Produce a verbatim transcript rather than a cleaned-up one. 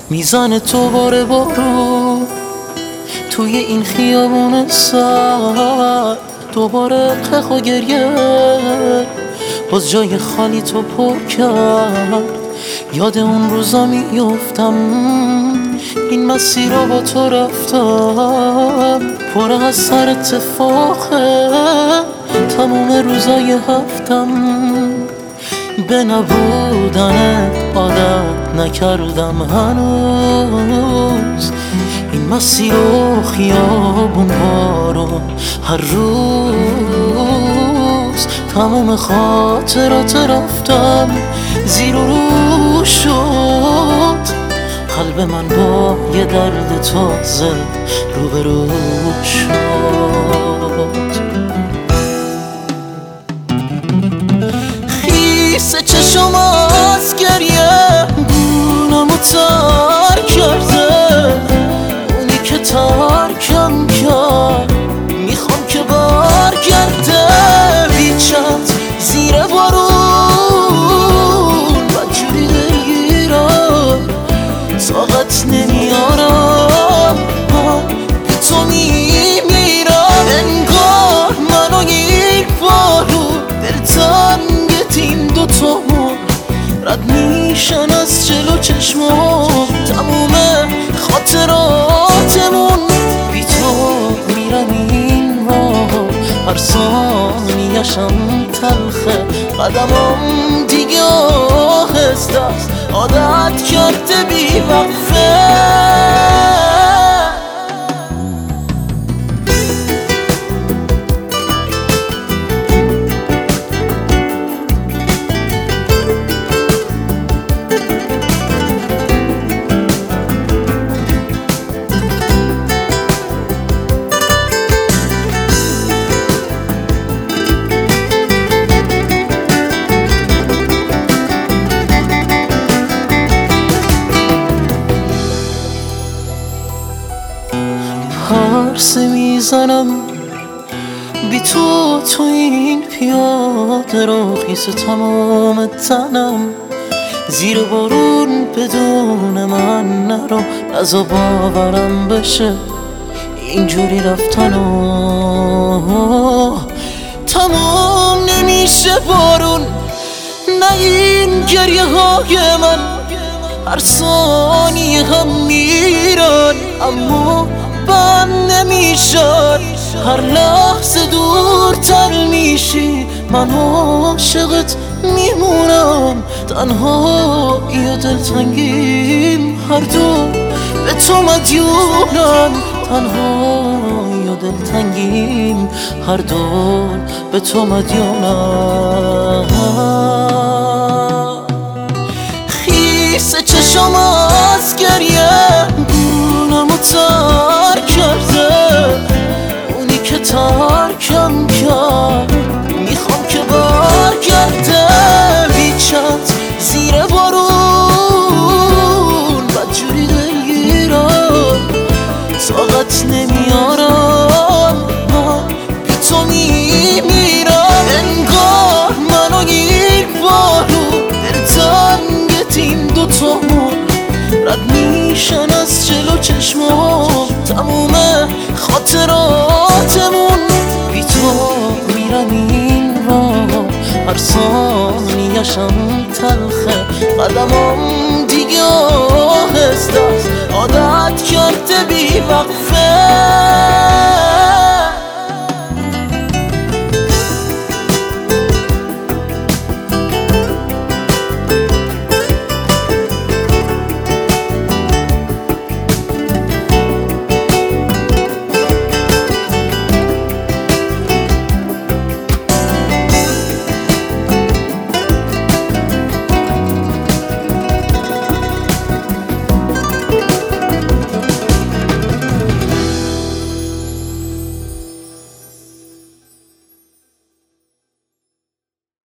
میزنه تو باره بارو توی این خیابون سر، دوباره قلق و گریه باز جای خالی تو پر کرد. یاد اون روزا میفتم، این مسیر رو با تو رفتم، پر از سر اتفاقه تموم روزای هفتم. به نبودنت عادت نکردم هنوز، این مسیر و خیابون ها رو هر روز تمام خاطرات رفتم زیر و رو شد. قلب من با یه درد تازه روبرو شد. خیس چشم از گریه گونمو تر کرده، اونی که ترکم کرد میخوام که برگرده. بیچت زیر بارون بدجوری دلگیرم، طاقت نمیارم بی تو میمیرم. انگار منو این بارون دلتنگت این دوتامون رد میشن از جلو چشمام. تموم خاطراتمون بی تو میرن این راه، هر ثانیه‌شم تلخه. قدمم دیگه آهسته است، عادت کرده بی وقفه. پرسه میزنم بی تو تو این پیاده رو، خیس تمام تنم زیر بارون بدون من نرو. نزا باورم بشه اینجوری رفتن و تمام نمیشه بارون. نه این گریه های من هر ثانیه هم میرن، اما بند نمیشن. هر لحظه دورتر میشی، من عاشقت میمونم. تنها یا دلتنگیم هر دو به تو مدیونم. تنها یا دلتنگیم هر دو به تو مدیونم. خیس چشم از گریه گونمو تر کرده، اونی که ترکم کرد میخوام که برگرده. بیچت زیر بارون بدجوری دلگیرم، طاقت نمیارم من بی تو میمیرم. انگار منو این بارون دلتنگت این دوتامون رد میشن از جلو چشمام. تموم خاطراتمون بی تو میرن این راه، هر ثانیه‌شم تلخه. قدمم دیگه آهسته است، عادت کرده بی وقفه.